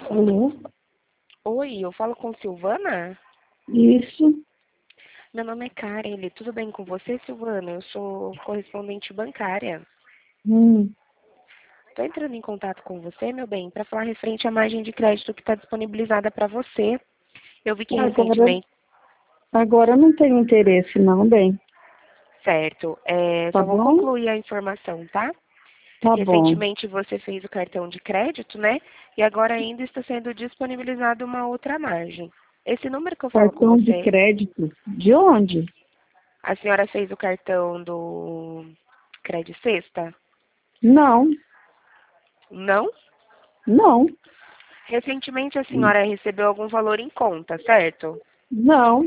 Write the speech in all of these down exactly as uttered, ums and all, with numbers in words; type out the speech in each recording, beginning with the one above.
Alô? Oi, eu falo com Silvana? Isso. Meu nome é Karen, tudo bem com você, Silvana? Eu sou correspondente bancária. Hum. Estou entrando em contato com você, meu bem, para falar referente à margem de crédito que está disponibilizada para você. Eu vi que Agora, recentemente, agora eu não tenho interesse, não, bem. certo, é, Tá só vou bom? concluir a informação, tá? Tá bom. Recentemente você fez o cartão de crédito, né? E agora ainda está sendo disponibilizada uma outra margem. Esse número que eu falo com Cartão de você, crédito. De onde? a senhora fez o cartão do Credit Sexta? Não, Não? não, Recentemente a senhora recebeu algum valor em conta, certo? não.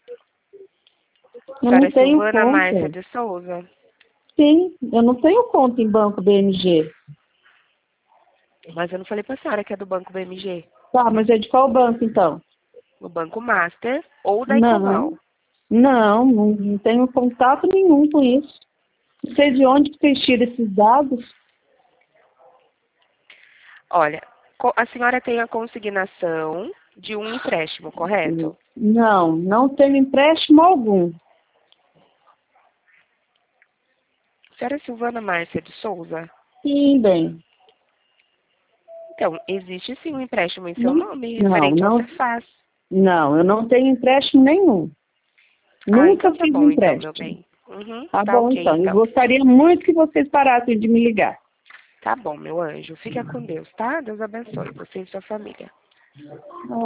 A Eu senhora não é tenho Silvana Márcia conta. de Souza. Sim, eu não tenho conta em banco B M G. Mas eu não falei pra senhora que é do Banco B M G. Tá, mas é de qual banco então? Do Banco Master ou da Não, Ecoval. não, não, não tenho contato nenhum com isso. Não sei de onde que vocês tiram esses dados. Olha, co- a senhora tem a consignação de um empréstimo, correto? Não, não tenho empréstimo algum. A senhora é Silvana Márcia de Souza? Sim, bem. Então, existe sim um empréstimo em seu Não, nome, não, referente ao não, Cefaz. não, eu não tenho empréstimo nenhum. Ah, Nunca então tá fiz bom então, meu empréstimo. bem. Uhum, Tá tá bom, ok então. Eu então. gostaria muito que vocês parassem de me ligar. Tá bom, meu anjo. Fica com Deus, tá? Deus abençoe você e sua família.